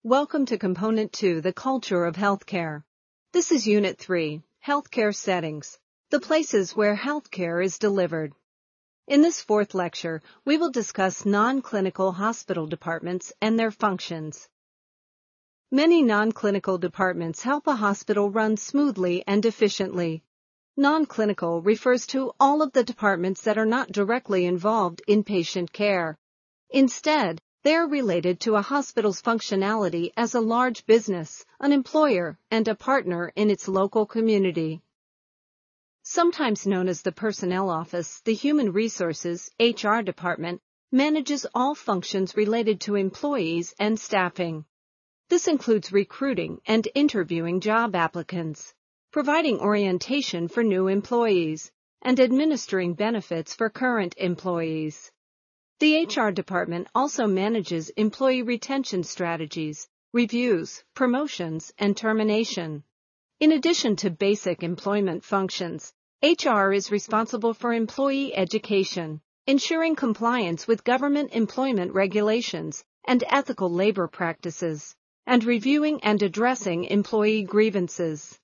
Welcome to Component 2, The Culture of Healthcare. This is Unit 3, Healthcare Settings, the places where healthcare is delivered. In this fourth lecture, we will discuss non-clinical hospital departments and their functions. Many non-clinical departments help a hospital run smoothly and efficiently. Non-clinical refers to all of the departments that are not directly involved in patient care. Instead, they are related to a hospital's functionality as a large business, an employer, and a partner in its local community. Sometimes known as the Personnel Office, the Human Resources (HR) department manages all functions related to employees and staffing. This includes recruiting and interviewing job applicants, providing orientation for new employees, and administering benefits for current employees. The HR department also manages employee retention strategies, reviews, promotions, and termination. In addition to basic employment functions, HR is responsible for employee education, ensuring compliance with government employment regulations and ethical labor practices, and reviewing and addressing employee grievances.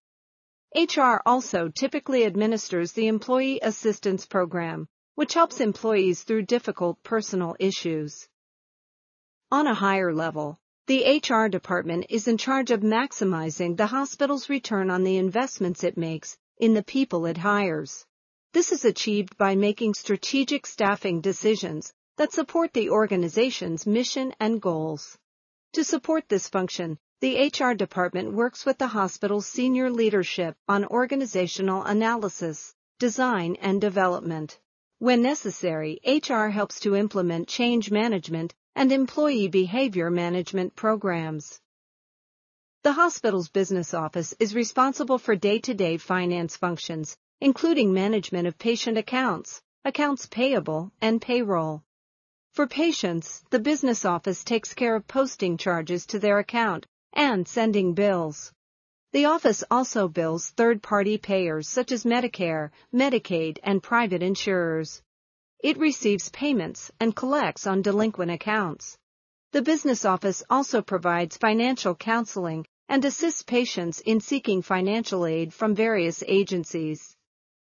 HR also typically administers the Employee Assistance Program, which helps employees through difficult personal issues. On a higher level, the HR department is in charge of maximizing the hospital's return on the investments it makes in the people it hires. This is achieved by making strategic staffing decisions that support the organization's mission and goals. To support this function, the HR department works with the hospital's senior leadership on organizational analysis, design, and development. When necessary, HR helps to implement change management and employee behavior management programs. The hospital's business office is responsible for day-to-day finance functions, including management of patient accounts, accounts payable, and payroll. For patients, the business office takes care of posting charges to their account and sending bills. The office also bills third-party payers such as Medicare, Medicaid, and private insurers. It receives payments and collects on delinquent accounts. The business office also provides financial counseling and assists patients in seeking financial aid from various agencies.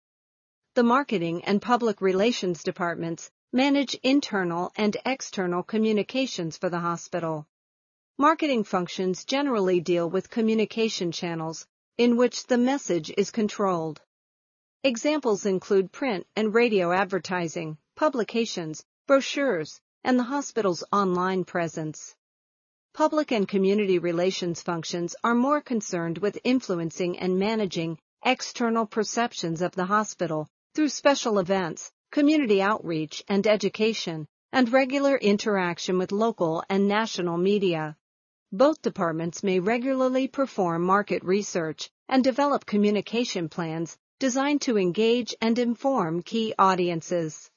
The marketing and public relations departments manage internal and external communications for the hospital. Marketing functions generally deal with communication channels in which the message is controlled. Examples include print and radio advertising, publications, brochures, and the hospital's online presence. Public and community relations functions are more concerned with influencing and managing external perceptions of the hospital through special events, community outreach and education, and regular interaction with local and national media. Both departments may regularly perform market research and develop communication plans designed to engage and inform key audiences.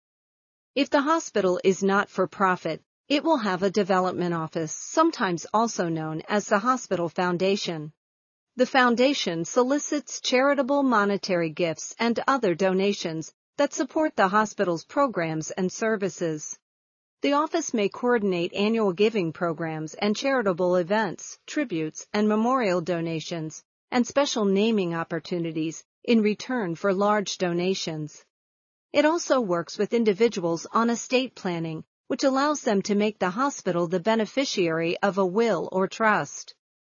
If the hospital is not for profit, it will have a development office, sometimes also known as the Hospital Foundation. The foundation solicits charitable monetary gifts and other donations that support the hospital's programs and services. The office may coordinate annual giving programs and charitable events, tributes, and memorial donations, and special naming opportunities in return for large donations. It also works with individuals on estate planning, which allows them to make the hospital the beneficiary of a will or trust.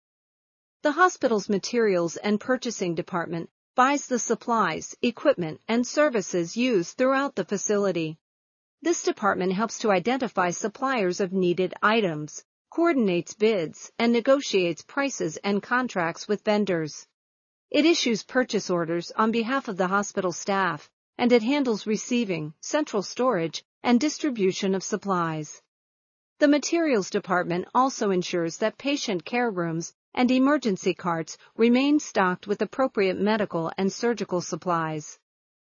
The hospital's materials and purchasing department buys the supplies, equipment, and services used throughout the facility. This department helps to identify suppliers of needed items, coordinates bids, and negotiates prices and contracts with vendors. It issues purchase orders on behalf of the hospital staff, and it handles receiving, central storage, and distribution of supplies. The materials department also ensures that patient care rooms and emergency carts remain stocked with appropriate medical and surgical supplies.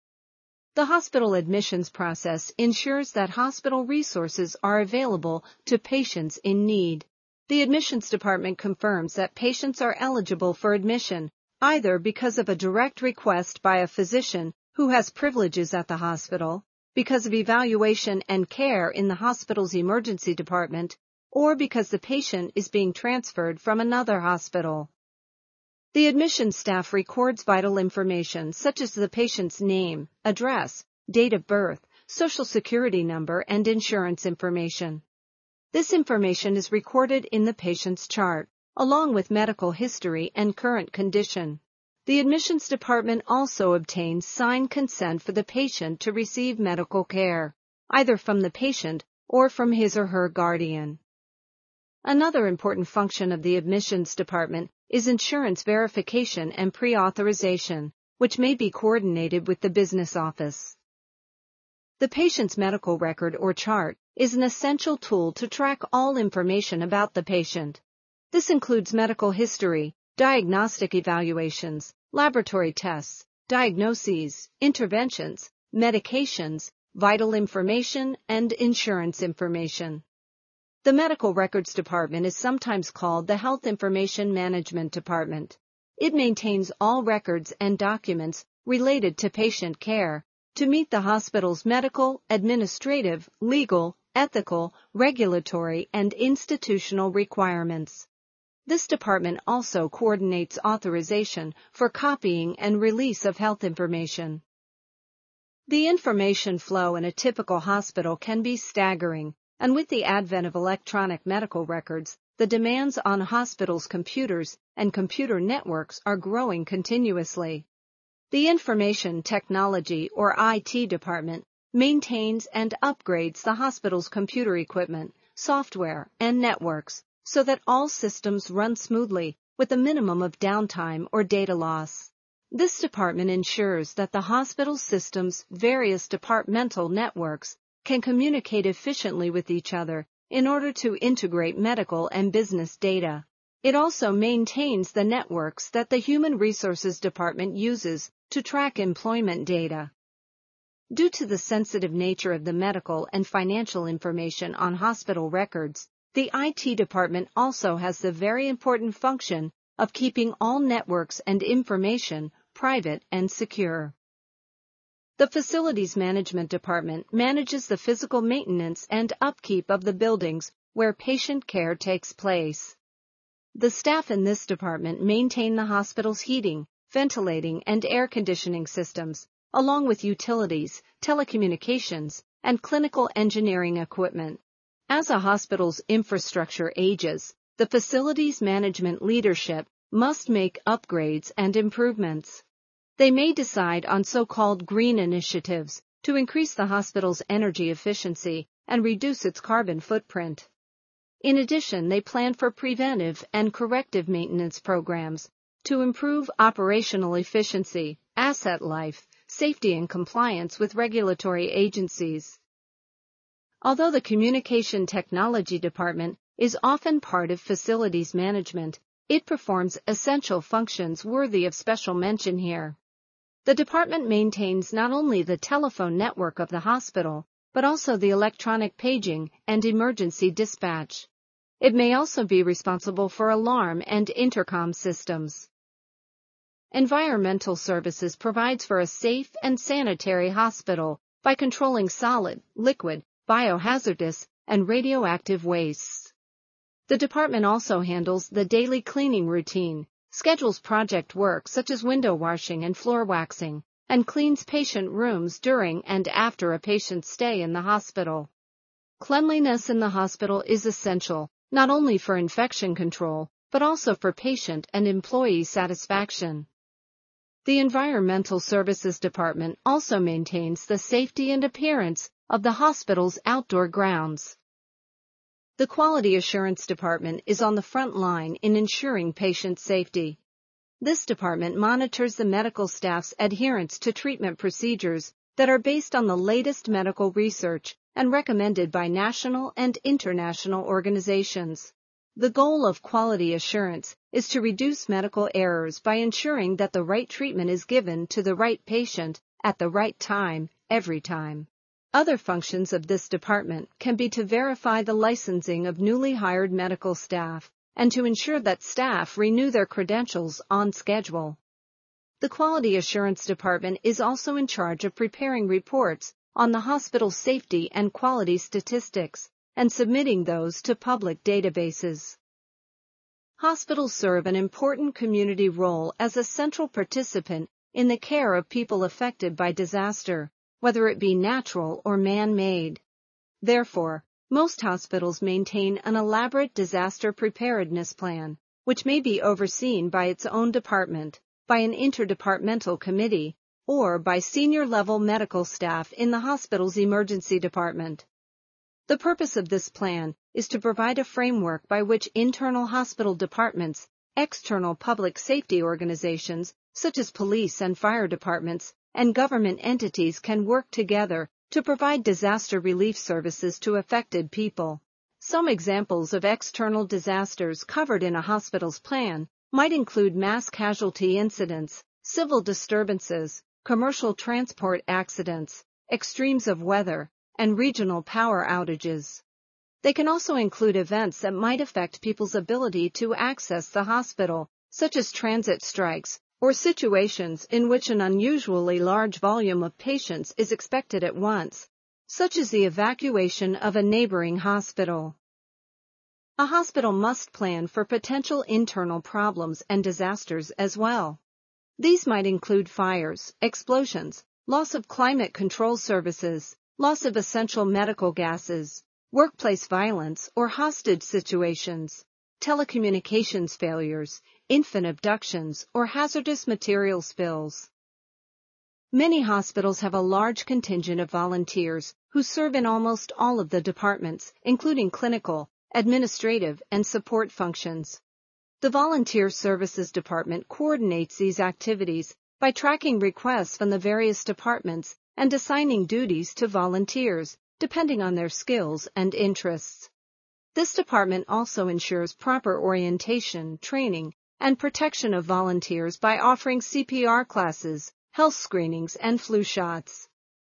The hospital admissions process ensures that hospital resources are available to patients in need. The admissions department confirms that patients are eligible for admission, either because of a direct request by a physician who has privileges at the hospital, because of evaluation and care in the hospital's emergency department, or because the patient is being transferred from another hospital. The admissions staff records vital information such as the patient's name, address, date of birth, social security number, and insurance information. This information is recorded in the patient's chart, along with medical history and current condition. The admissions department also obtains signed consent for the patient to receive medical care, either from the patient or from his or her guardian. Another important function of the admissions department is insurance verification and pre-authorization, which may be coordinated with the business office. The patient's medical record or chart is an essential tool to track all information about the patient. This includes medical history, diagnostic evaluations, laboratory tests, diagnoses, interventions, medications, vital information, and insurance information. The Medical Records Department is sometimes called the Health Information Management Department. It maintains all records and documents related to patient care to meet the hospital's medical, administrative, legal, ethical, regulatory, and institutional requirements. This department also coordinates authorization for copying and release of health information. The information flow in a typical hospital can be staggering, and with the advent of electronic medical records, the demands on hospitals' computers and computer networks are growing continuously. The Information Technology or IT department maintains and upgrades the hospital's computer equipment, software, and networks so that all systems run smoothly with a minimum of downtime or data loss. This department ensures that the hospital system's various departmental networks can communicate efficiently with each other in order to integrate medical and business data. It also maintains the networks that the Human Resources Department uses to track employment data. Due to the sensitive nature of the medical and financial information on hospital records, the IT department also has the very important function of keeping all networks and information private and secure. The Facilities Management Department manages the physical maintenance and upkeep of the buildings where patient care takes place. The staff in this department maintain the hospital's heating, ventilating, and air conditioning systems, along with utilities, telecommunications, and clinical engineering equipment. As a hospital's infrastructure ages, the facilities management leadership must make upgrades and improvements. They may decide on so-called green initiatives to increase the hospital's energy efficiency and reduce its carbon footprint. In addition, they plan for preventive and corrective maintenance programs to improve operational efficiency, asset life, safety, and compliance with regulatory agencies. Although the Communication Technology Department is often part of facilities management, it performs essential functions worthy of special mention here. The department maintains not only the telephone network of the hospital, but also the electronic paging and emergency dispatch. It may also be responsible for alarm and intercom systems. Environmental Services provides for a safe and sanitary hospital by controlling solid, liquid, biohazardous, and radioactive wastes. The department also handles the daily cleaning routine, schedules project work such as window washing and floor waxing, and cleans patient rooms during and after a patient's stay in the hospital. Cleanliness in the hospital is essential, not only for infection control, but also for patient and employee satisfaction. The Environmental Services Department also maintains the safety and appearance of the hospital's outdoor grounds. The Quality Assurance Department is on the front line in ensuring patient safety. This department monitors the medical staff's adherence to treatment procedures that are based on the latest medical research and recommended by national and international organizations. The goal of quality assurance is to reduce medical errors by ensuring that the right treatment is given to the right patient at the right time, every time. Other functions of this department can be to verify the licensing of newly hired medical staff and to ensure that staff renew their credentials on schedule. The Quality Assurance Department is also in charge of preparing reports on the hospital's safety and quality statistics and submitting those to public databases. Hospitals serve an important community role as a central participant in the care of people affected by disaster, whether it be natural or man-made. Therefore, most hospitals maintain an elaborate disaster preparedness plan, which may be overseen by its own department, by an interdepartmental committee, or by senior-level medical staff in the hospital's emergency department. The purpose of this plan is to provide a framework by which internal hospital departments, external public safety organizations, such as police and fire departments, and government entities can work together to provide disaster relief services to affected people. Some examples of external disasters covered in a hospital's plan might include mass casualty incidents, civil disturbances, commercial transport accidents, extremes of weather, and regional power outages. They can also include events that might affect people's ability to access the hospital, such as transit strikes, or situations in which an unusually large volume of patients is expected at once, such as the evacuation of a neighboring hospital. A hospital must plan for potential internal problems and disasters as well. These might include fires, explosions, loss of climate control services, loss of essential medical gases, workplace violence or hostage situations, telecommunications failures, infant abductions, or hazardous material spills. Many hospitals have a large contingent of volunteers who serve in almost all of the departments, including clinical, administrative, and support functions. The Volunteer Services Department coordinates these activities by tracking requests from the various departments and assigning duties to volunteers, depending on their skills and interests. This department also ensures proper orientation, training, and protection of volunteers by offering CPR classes, health screenings, and flu shots.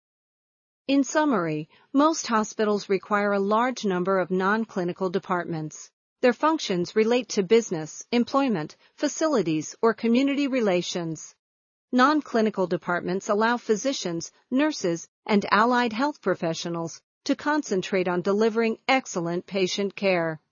In summary, most hospitals require a large number of non-clinical departments. Their functions relate to business, employment, facilities, or community relations. Non-clinical departments allow physicians, nurses, and allied health professionals to concentrate on delivering excellent patient care.